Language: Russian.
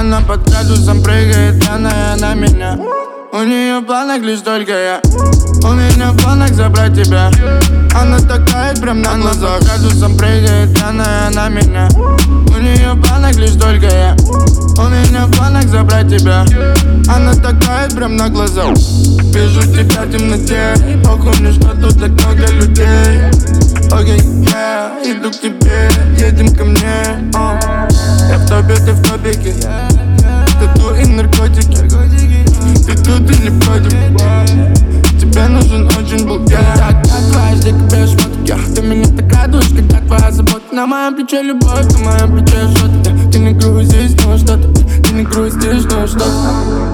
Она под градусом прыгает, пьяная на меня. У нее в планах лишь только я. У меня в планах забрать тебя. Она такая прям на глазах. Градусом прыгает, пьяная на меня. У нее в планах лишь только я. У меня в планах забрать тебя. Она такая прям на глазах. Вижу тебя в темноте. Помню, что тут так много людей. Окей, я иду к тебе, едем ко мне. Я в топе, ты в топике. Тату и наркотики. Ты тут и не против. Тебе нужен очень был я. Так дважды купишь фотки. Ты меня так радуешь, когда твоя забота. На моем плече любовь, на моем плече что-то. Ты не грузишь, но что-то. Ты не грустишь, но что-то.